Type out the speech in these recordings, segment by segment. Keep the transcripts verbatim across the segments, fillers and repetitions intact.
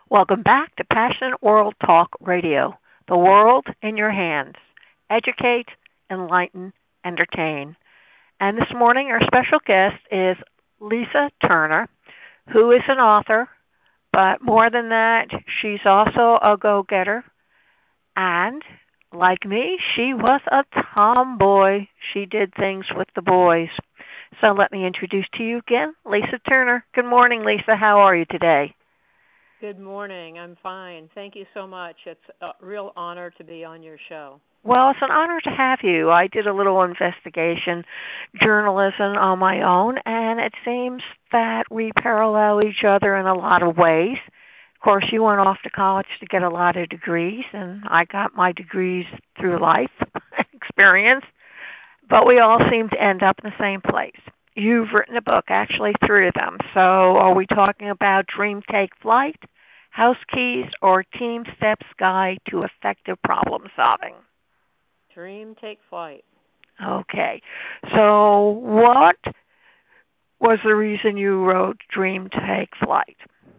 Welcome back to Passionate World Talk Radio, the world in your hands. Educate, enlighten, entertain. And this morning, our special guest is Lisa Turner, who is an author, but more than that, she's also a go getter. And like me, she was a tomboy. She did things with the boys. So let me introduce to you again Lisa Turner. Good morning, Lisa. How are you today? Good morning. I'm fine. Thank you so much. It's a real honor to be on your show. Well, it's an honor to have you. I did a little investigation journalism on my own, and it seems that we parallel each other in a lot of ways. Of course, you went off to college to get a lot of degrees, and I got my degrees through life experience, but we all seem to end up in the same place. You've written a book, actually three of them. So are we talking about Dream Take Flight, House Keys, or Team Steps Guide to Effective Problem Solving? Dream Take Flight. Okay. So what was the reason you wrote Dream Take Flight?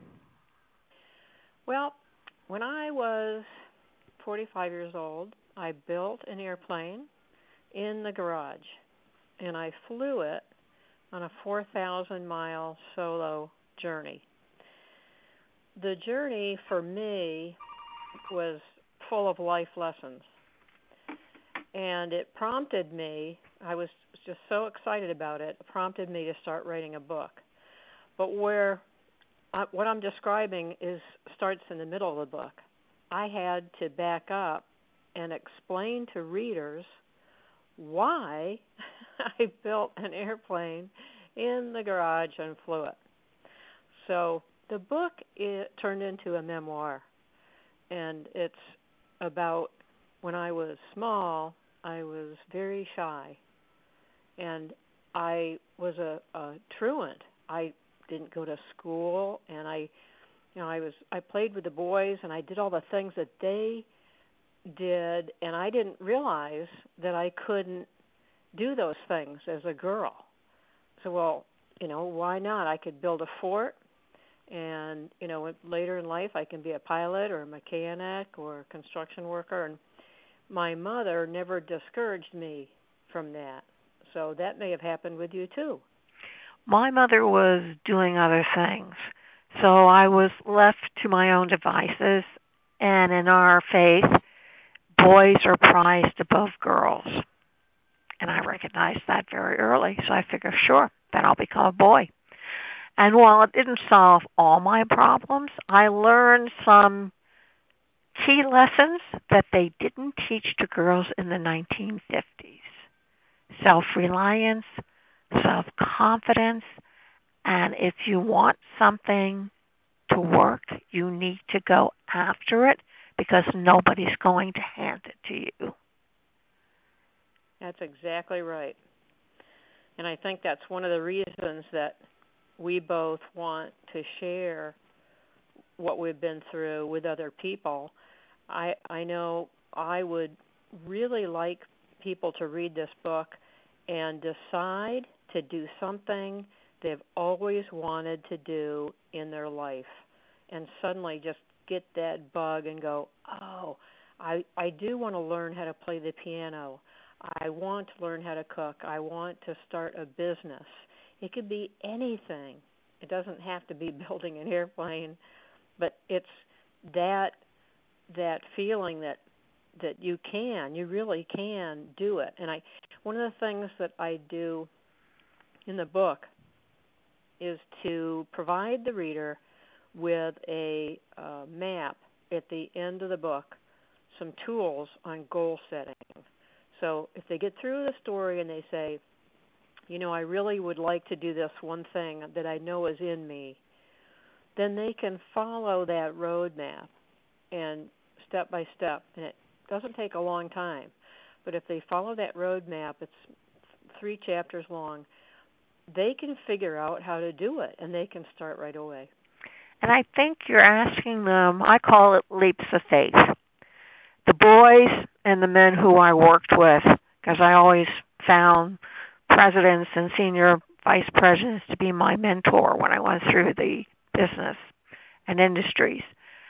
Well, when I was forty-five years old, I built an airplane in the garage, and I flew it on a four thousand mile solo journey. The journey for me was full of life lessons, and it prompted me, I was just so excited about it, it prompted me to start writing a book. But where I, what I'm describing is starts in the middle of the book. I had to back up and explain to readers why I built an airplane in the garage and flew it. So the book it turned into a memoir, and it's about when I was small, I was very shy, and I was a, a truant. I didn't go to school, and I, you know, I was I played with the boys, and I did all the things that they did, and I didn't realize that I couldn't do those things as a girl. So, well, you know, why not? I could build a fort, and, you know, later in life I can be a pilot or a mechanic or a construction worker. And my mother never discouraged me from that. So that may have happened with you, too. My mother was doing other things, so I was left to my own devices. And in our faith, boys are prized above girls. And I recognized that very early, so I figured, sure, then I'll become a boy. And while it didn't solve all my problems, I learned some key lessons that they didn't teach to girls in the nineteen fifties. Self-reliance, self-confidence, and if you want something to work, you need to go after it because nobody's going to hand it to you. That's exactly right. And I think that's one of the reasons that we both want to share what we've been through with other people. I I know I would really like people to read this book and decide to do something they've always wanted to do in their life, and suddenly just get that bug and go, oh, I I do want to learn how to play the piano. I want to learn how to cook. I want to start a business. It could be anything. It doesn't have to be building an airplane, but it's that that feeling that that you can, you really can do it. And I, one of the things that I do in the book is to provide the reader with a uh, map at the end of the book, some tools on goal setting. So if they get through the story and they say, you know, I really would like to do this one thing that I know is in me, then they can follow that roadmap and step by step. And it doesn't take a long time. But if they follow that roadmap, it's three chapters long, they can figure out how to do it, and they can start right away. And I think you're asking them, I call it leaps of faith. The boys and the men who I worked with, because I always found presidents and senior vice presidents to be my mentor when I went through the business and industries.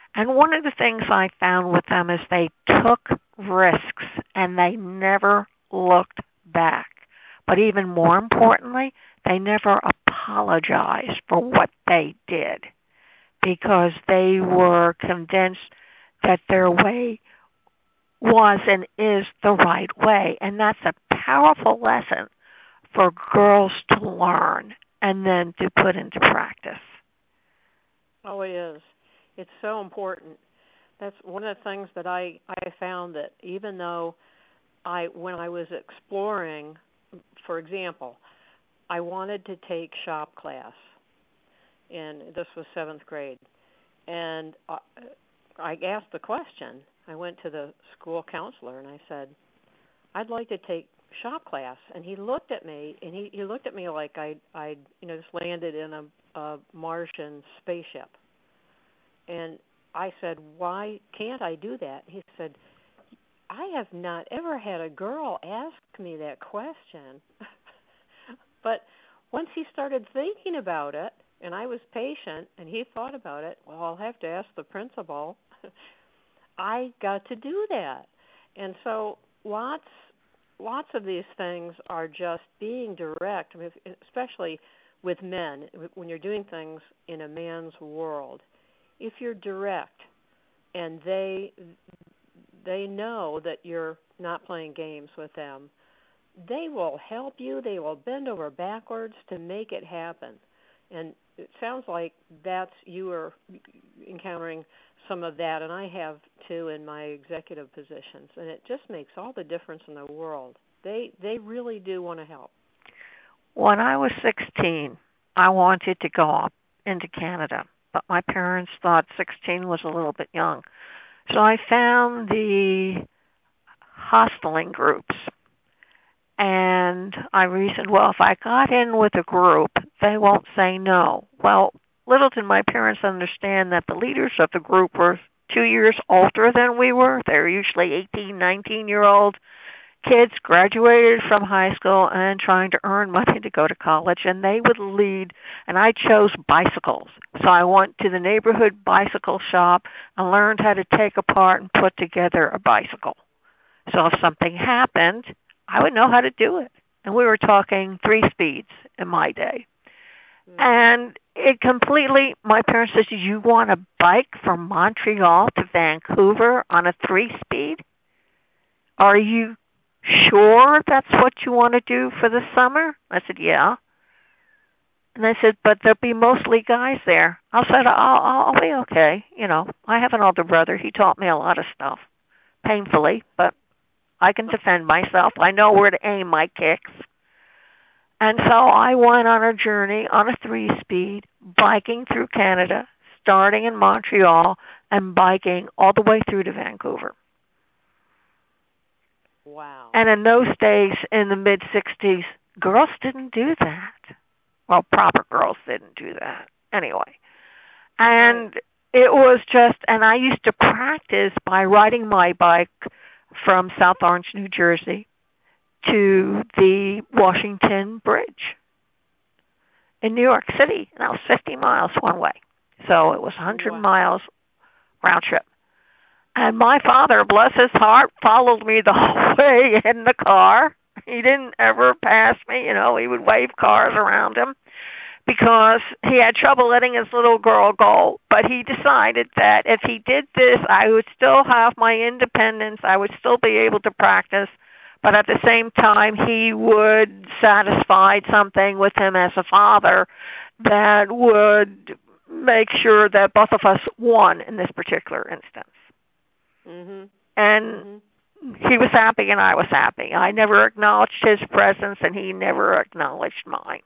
And one of the things I found with them is they took risks and they never looked back. But even more importantly, they never apologized for what they did because they were convinced that their way was and is the right way. And that's a powerful lesson for girls to learn and then to put into practice. Oh, it is. It's so important. That's one of the things that I, I found that even though I, when I was exploring, for example, I wanted to take shop class, and this was seventh grade, and I, I asked the question. I went to the school counselor and I said, I'd like to take shop class. And he looked at me, and he, he looked at me like I I you know just landed in a, a Martian spaceship. And I said, why can't I do that? He said, I have not ever had a girl ask me that question. But once he started thinking about it, and I was patient, and he thought about it, well, I'll have to ask the principal. I got to do that. And so lots lots of these things are just being direct, I mean, especially with men, when you're doing things in a man's world. If you're direct and they they know that you're not playing games with them, they will help you. They will bend over backwards to make it happen. And it sounds like that's you are encountering some of that, and I have too in my executive positions. And it just makes all the difference in the world. They they really do want to help. When I was sixteen, I wanted to go up into Canada, but my parents thought sixteen was a little bit young. So I found the hosteling groups. And I reasoned, well, if I got in with a group, they won't say no. Well, little did my parents understand that the leaders of the group were two years older than we were. They were usually eighteen, nineteen-year-old kids, graduated from high school and trying to earn money to go to college, and they would lead, and I chose bicycles. So I went to the neighborhood bicycle shop and learned how to take apart and put together a bicycle. So if something happened, I would know how to do it. And we were talking three speeds in my day. Mm-hmm. And it completely, my parents said, you want to bike from Montreal to Vancouver on a three-speed? Are you sure that's what you want to do for the summer? I said, yeah. And I said, but there'll be mostly guys there. I said, I'll, I'll, I'll be okay. You know, I have an older brother. He taught me a lot of stuff, painfully, but I can defend myself. I know where to aim my kicks. And so I went on a journey on a three-speed, biking through Canada, starting in Montreal and biking all the way through to Vancouver. Wow. And in those days, in the mid-sixties, girls didn't do that. Well, proper girls didn't do that. Anyway. And it was just, and I used to practice by riding my bike from South Orange, New Jersey, to the Washington Bridge in New York City. And that was fifty miles one way. So it was one hundred wow. miles round trip. And my father, bless his heart, followed me the whole way in the car. He didn't ever pass me. You know, he would wave cars around him because he had trouble letting his little girl go. But he decided that if he did this, I would still have my independence. I would still be able to practice. But at the same time, he would satisfy something with him as a father that would make sure that both of us won in this particular instance. Mm-hmm. And mm-hmm. he was happy and I was happy. I never acknowledged his presence and he never acknowledged mine.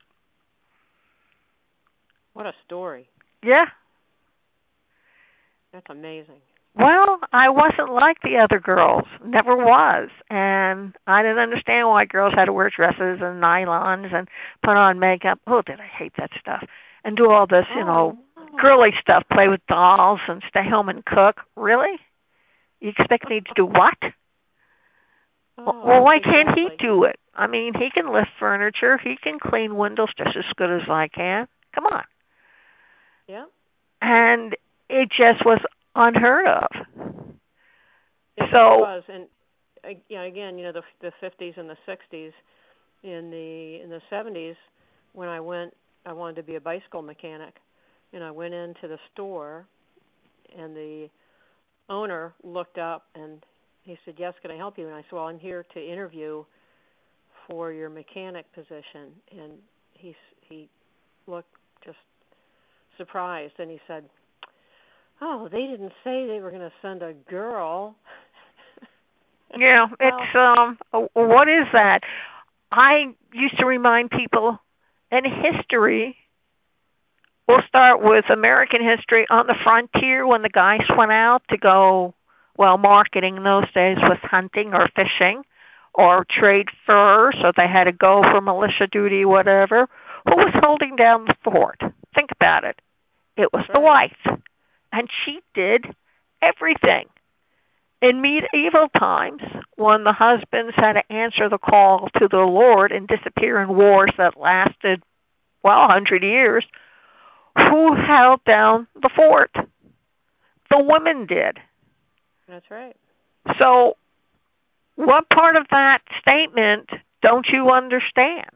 What a story. Yeah. That's amazing. Well, I wasn't like the other girls. Never was. And I didn't understand why girls had to wear dresses and nylons and put on makeup. Oh, did I hate that stuff. And do all this, you know, oh. girly stuff, play with dolls and stay home and cook. Really? You expect me to do what? Oh, well, why exactly. can't he do it? I mean, he can lift furniture. He can clean windows just as good as I can. Come on. Yeah. And it just was unheard of. It, it So, was, and uh, you know, again, you know, the the fifties and the sixties, in the in the seventies, when I went, I wanted to be a bicycle mechanic, and I went into the store, and the owner looked up and he said, "Yes, can I help you?" And I said, "Well, I'm here to interview for your mechanic position." And he he looked just surprised, and he said, "Oh, they didn't say they were going to send a girl." yeah, Well, it's um what is that? I used to remind people in history, we'll start with American history on the frontier when the guys went out to go, well, marketing in those days was hunting or fishing or trade furs, so they had to go for militia duty, whatever. Who was holding down the fort? Think about it. It was that's the right. wife, and she did everything. In medieval times, when the husbands had to answer the call to the Lord and disappear in wars that lasted, well, a hundred years, who held down the fort? The women did. That's right. So, what part of that statement don't you understand?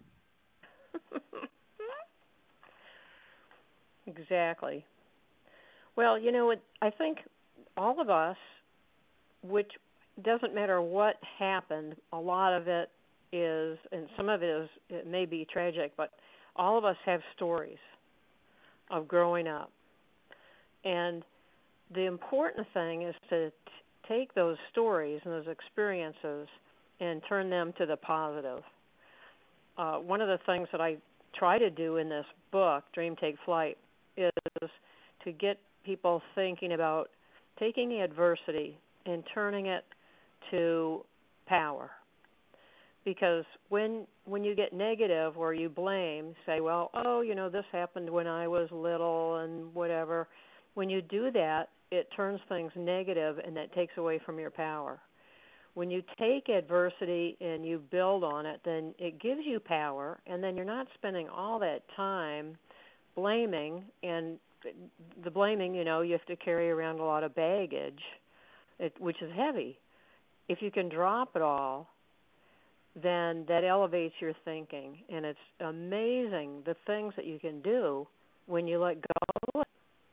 Exactly. Well, you know, it, I think all of us, which doesn't matter what happened, a lot of it is, and some of it is, it may be tragic, but all of us have stories of growing up. And the important thing is to t- take those stories and those experiences and turn them to the positive. Uh, one of the things that I try to do in this book, Dream Take Flight, is to get people thinking about taking the adversity and turning it to power. Because when when you get negative or you blame, say, well, oh, you know, this happened when I was little and whatever, when you do that, it turns things negative and that takes away from your power. When you take adversity and you build on it, then it gives you power, and then you're not spending all that time blaming, and the blaming, you know, you have to carry around a lot of baggage, it, which is heavy. If you can drop it all, then that elevates your thinking, and it's amazing the things that you can do when you let go.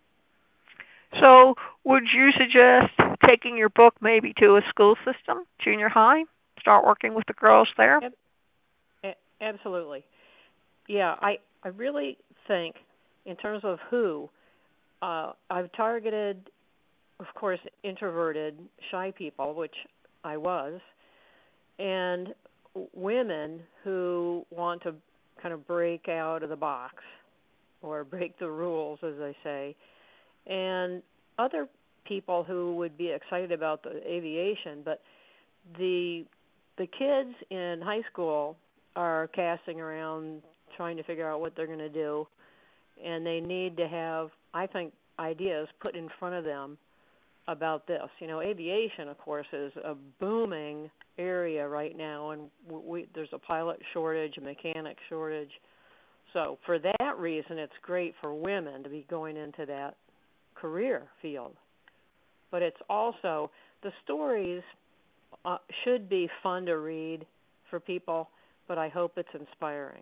So, would you suggest taking your book maybe to a school system, junior high? Start working with the girls there? Ab- Absolutely. Yeah, I, I really think in terms of who, uh, I've targeted, of course, introverted, shy people, which I was, and women who want to kind of break out of the box or break the rules, as they say, and other people who would be excited about the aviation. But the the kids in high school are casting around trying to figure out what they're going to do, and they need to have, I think, ideas put in front of them about this. You know, aviation, of course, is a booming area right now, and we, there's a pilot shortage, a mechanic shortage. So for that reason, it's great for women to be going into that career field. But it's also, the stories uh, should be fun to read for people, but I hope it's inspiring.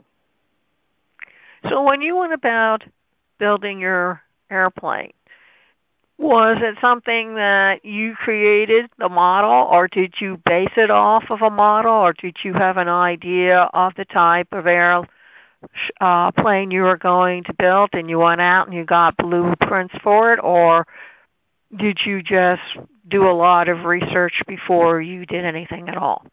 So, when you went about building your airplane, was it something that you created, the model, or did you base it off of a model, or did you have an idea of the type of airplane uh, plane you were going to build and you went out and you got blueprints for it, or did you just do a lot of research before you did anything at all?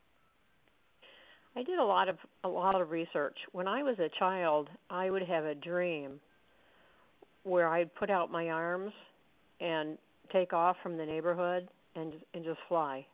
I did a lot of a lot of research. When I was a child, I would have a dream where I'd put out my arms and take off from the neighborhood and and just fly.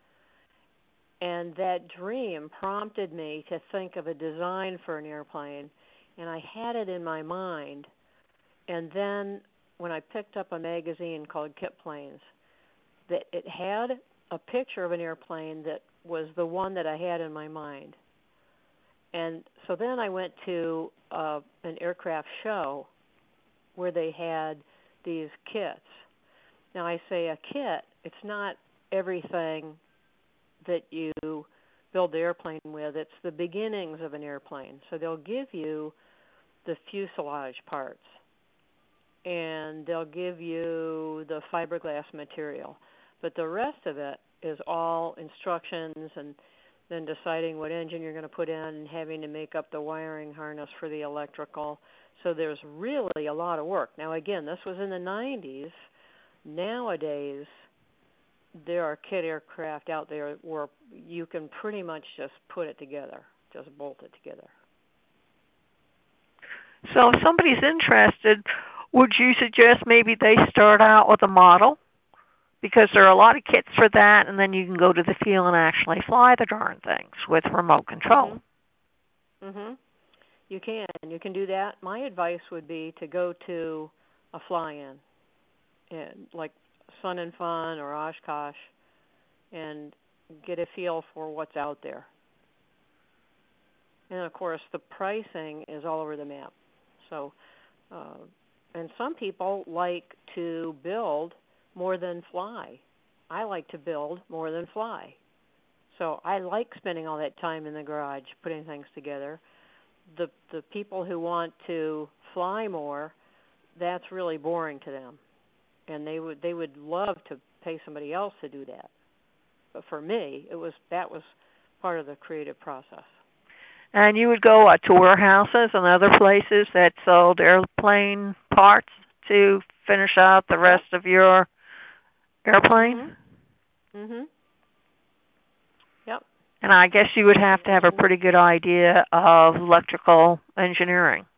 And that dream prompted me to think of a design for an airplane, and I had it in my mind. And then when I picked up a magazine called Kit Planes, that it had a picture of an airplane that was the one that I had in my mind. And so then I went to uh, an aircraft show where they had these kits. Now, I say a kit, it's not everything that you build the airplane with. It's the beginnings of an airplane. So they'll give you the fuselage parts, and they'll give you the fiberglass material. But the rest of it is all instructions and then deciding what engine you're going to put in and having to make up the wiring harness for the electrical. So there's really a lot of work. Now, again, this was in the nineties. Nowadays, there are kit aircraft out there where you can pretty much just put it together, just bolt it together. So if somebody's interested, would you suggest maybe they start out with a model? Because there are a lot of kits for that, and then you can go to the field and actually fly the darn things with remote control. Mhm. Mhm. You can. You can do that. My advice would be to go to a fly-in, and like Sun and Fun or Oshkosh, and get a feel for what's out there. And of course, the pricing is all over the map. So, uh, and some people like to build more than fly. I like to build more than fly. So I like spending all that time in the garage putting things together. The the people who want to fly more, that's really boring to them. And they would they would love to pay somebody else to do that. But for me, it was that was part of the creative process. And you would go uh, to warehouses and other places that sold airplane parts to finish out the rest of your airplane? Mm-hmm. Mm-hmm. Yep. And I guess you would have to have a pretty good idea of electrical engineering.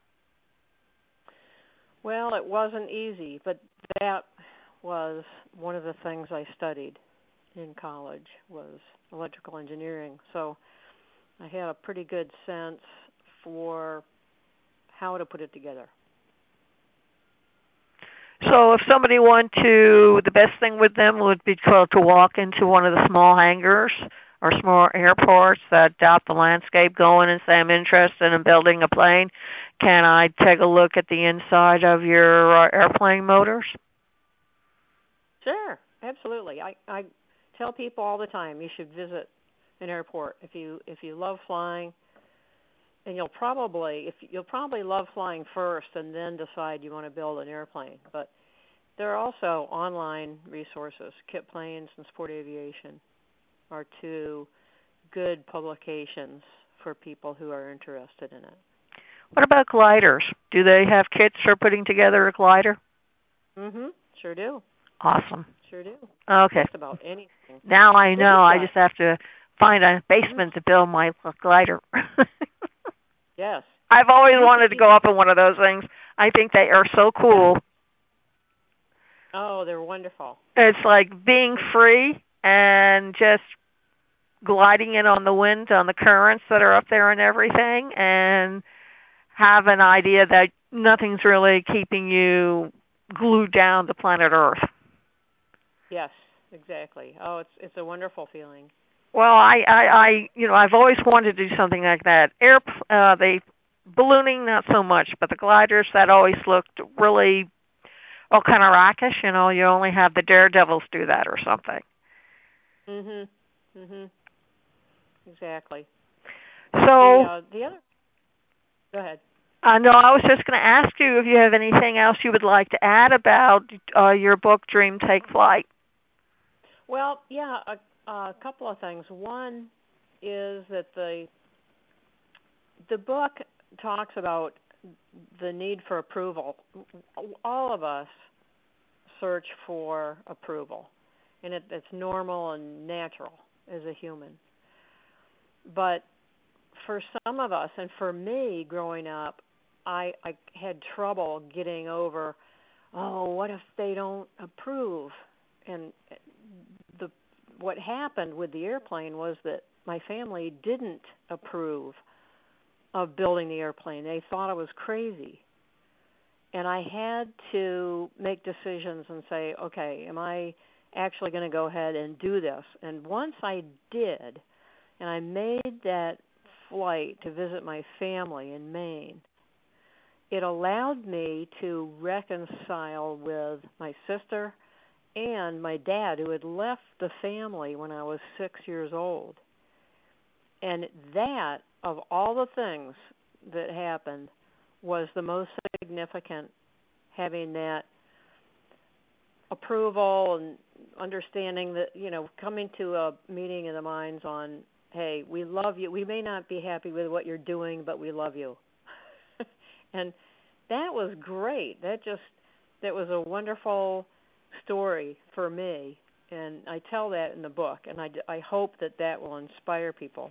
Well, it wasn't easy, but that was one of the things I studied in college was electrical engineering. So I had a pretty good sense for how to put it together. So if somebody wanted to, the best thing with them would be to, to walk into one of the small hangars or small airports that dot the landscape, go in and say, I'm interested in building a plane. Can I take a look at the inside of your uh, airplane motors? Sure, absolutely. I, I tell people all the time you should visit an airport if you if you love flying, and you'll probably if you'll probably love flying first and then decide you want to build an airplane. But there are also online resources. Kit Planes and Sport Aviation are two good publications for people who are interested in it. What about gliders? Do they have kits for putting together a glider? Mhm. Sure do. Awesome. Sure do. Okay. Just about anything. Now I know. I just have to find a basement to build my glider. Yes. I've always wanted to go up in one of those things. I think they are so cool. Oh, they're wonderful. It's like being free and just gliding in on the wind, on the currents that are up there and everything, and have an idea that nothing's really keeping you glued down to planet Earth. Yes, exactly. Oh, it's it's a wonderful feeling. Well, I, I, I you know, I've always wanted to do something like that. Air, uh, they ballooning not so much, but the gliders that always looked really, well, kind of rockish. You know, you only have the daredevils do that or something. Mhm. Mhm. Exactly. So the, uh, the other. Go ahead. Uh, no, I was just going to ask you if you have anything else you would like to add about uh, your book, Dream Take Flight. Well, yeah, a, a couple of things. One is that the the book talks about the need for approval. All of us search for approval, and it, it's normal and natural as a human. But for some of us, and for me growing up, I, I had trouble getting over, oh, what if they don't approve? And the what happened with the airplane was that my family didn't approve of building the airplane. They thought I was crazy. And I had to make decisions and say, okay, am I actually going to go ahead and do this? And once I did, and I made that flight to visit my family in Maine, it allowed me to reconcile with my sister and my dad, who had left the family when I was six years old. And that, of all the things that happened, was the most significant, having that approval and understanding that, you know, coming to a meeting of the minds on, hey, we love you. We may not be happy with what you're doing, but we love you. And that was great. That just, that was a wonderful story for me. And I tell that in the book, and I, I hope that that will inspire people.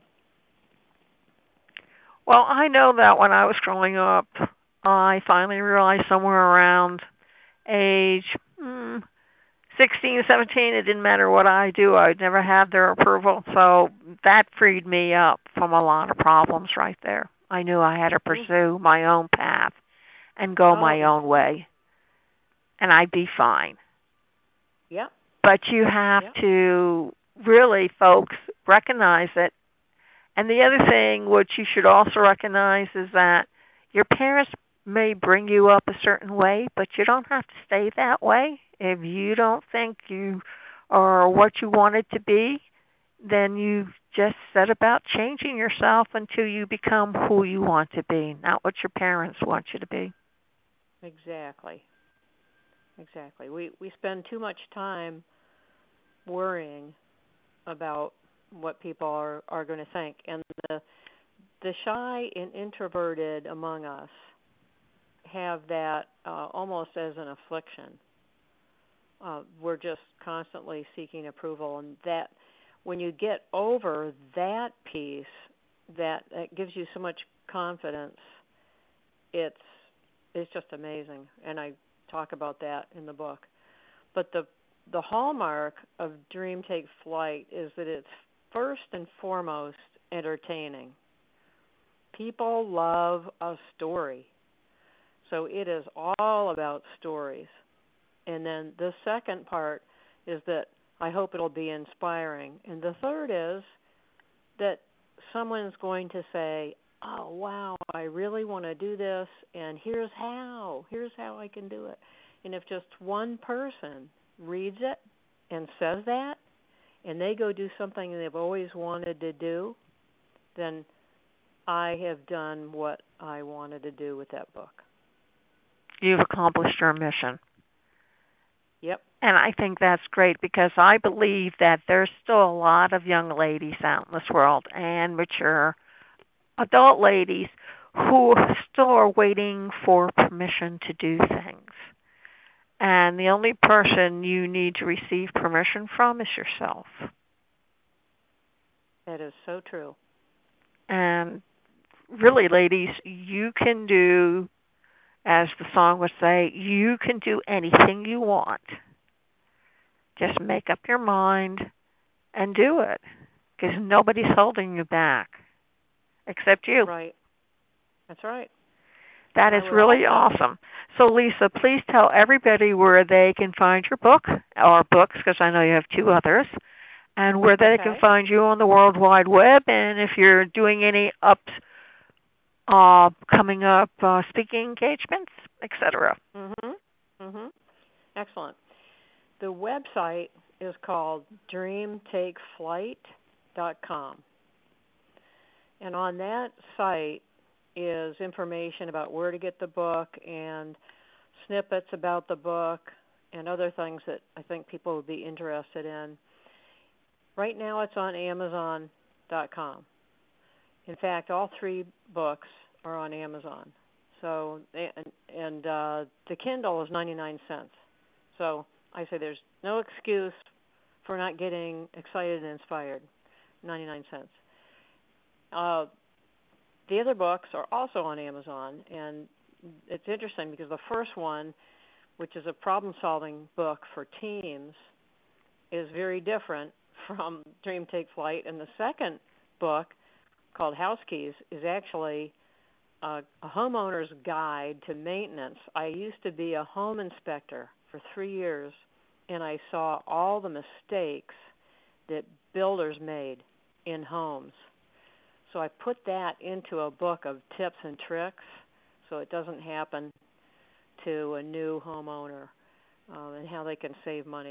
Well, I know that when I was growing up, I finally realized somewhere around age hmm, sixteen, seventeen, it didn't matter what I do. I would never have their approval. So that freed me up from a lot of problems right there. I knew I had to pursue my own path and go Oh. my own way, and I'd be fine. Yep. But you have yep. to really, folks, recognize it. And the other thing which you should also recognize is that your parents may bring you up a certain way, but you don't have to stay that way. If you don't think you are what you wanted to be, then you just set about changing yourself until you become who you want to be, not what your parents want you to be. Exactly. Exactly. We we spend too much time worrying about what people are, are going to think. And the the shy and introverted among us have that uh, almost as an affliction. Uh, we're just constantly seeking approval, and that when you get over that piece, that, that gives you so much confidence. It's it's just amazing, and I talk about that in the book. But the the hallmark of Dream Take Flight is that it's first and foremost entertaining. People love a story. So it is all about stories. And then the second part is that I hope it'll be inspiring. And the third is that someone's going to say, oh, wow, I really want to do this, and here's how. Here's how I can do it. And if just one person reads it and says that, and they go do something they've always wanted to do, then I have done what I wanted to do with that book. You've accomplished your mission. Yep. And I think that's great because I believe that there's still a lot of young ladies out in this world and mature adult ladies who still are waiting for permission to do things. And the only person you need to receive permission from is yourself. That is so true. And really, ladies, you can do, as the song would say, you can do anything you want. Just make up your mind and do it, because nobody's holding you back except you. Right. That's right. That is really awesome. So, Lisa, please tell everybody where they can find your book, or books, because I know you have two others, and where they okay. can find you on the World Wide Web, and if you're doing any ups, uh, coming up uh, speaking engagements, et cetera. Mhm. Mhm. Excellent. The website is called dream take flight dot com. And on that site is information about where to get the book and snippets about the book and other things that I think people would be interested in. Right now it's on amazon dot com. In fact, all three books are on Amazon. So and, and uh, the Kindle is ninety-nine cents. So I say there's no excuse for not getting excited and inspired. ninety-nine cents. Uh, the other books are also on Amazon, and it's interesting because the first one, which is a problem-solving book for teams, is very different from Dream Take Flight. And the second book, called House Keys, is actually a, a homeowner's guide to maintenance. I used to be a home inspector for three years, and I saw all the mistakes that builders made in homes. So I put that into a book of tips and tricks so it doesn't happen to a new homeowner, uh, and how they can save money.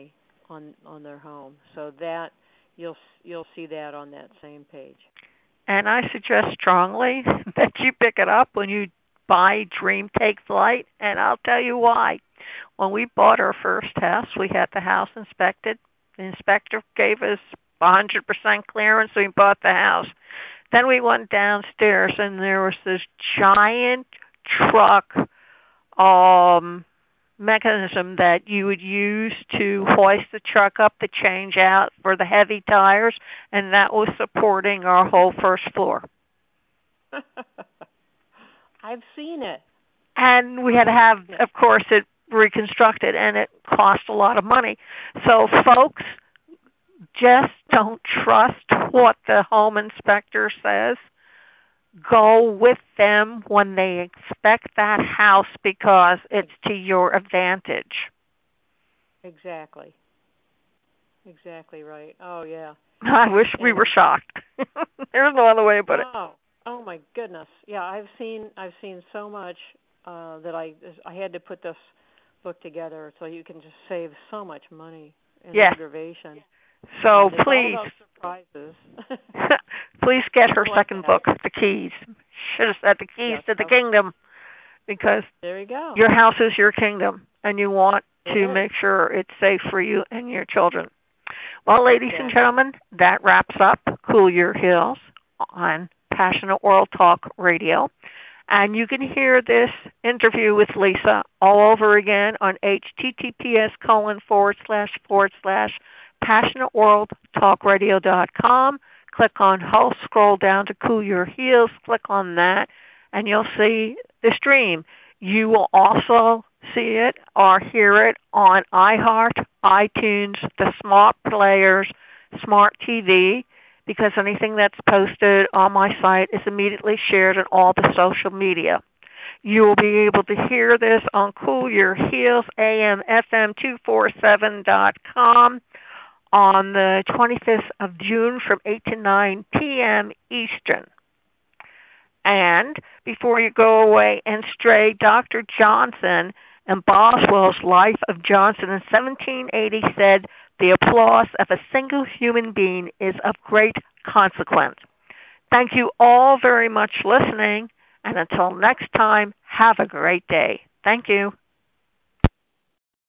on on their home. So that you'll you'll see that on that same page. And I suggest strongly that you pick it up when you buy Dream Take Flight, and I'll tell you why. When we bought our first house, we had the house inspected. The inspector gave us one hundred percent clearance, so we bought the house. Then we went downstairs, and there was this giant truck um, mechanism that you would use to hoist the truck up to change out for the heavy tires, and that was supporting our whole first floor. I've seen it. And we had to have, of course, it reconstructed, and it cost a lot of money. So, folks, just don't trust what the home inspector says. Go with them when they inspect that house because it's to your advantage. Exactly. Exactly right. Oh, yeah. I wish we were shocked. There's no other way to put it. Oh, oh my goodness. Yeah, I've seen I've seen so much uh, that I I had to put this book together so you can just save so much money in yeah. aggravation. So and please, all surprises. please get her second book, The Keys. Should have said The Keys yes, to the okay. Kingdom, because there you go. Your house is your kingdom, and you want it to is. make sure it's safe for you and your children. Well, ladies yeah. and gentlemen, that wraps up Cool Your Heels on Passionate World Talk Radio. And you can hear this interview with Lisa all over again on https colon forward slash forward slash passionateworldtalkradio.com. Click on host, scroll down to Cool Your Heels, click on that, and you'll see the stream. You will also see it or hear it on iHeart, iTunes, the smart players, smart T V, because anything that's posted on my site is immediately shared on all the social media. You will be able to hear this on Cool Your Heels, A M F M two forty-seven dot com on the twenty-fifth of June from eight to nine p.m. Eastern. And before you go away and stray, Doctor Johnson in Boswell's Life of Johnson in seventeen eighty said, "The applause of a single human being is of great consequence." Thank you all very much for listening, and until next time, have a great day. Thank you.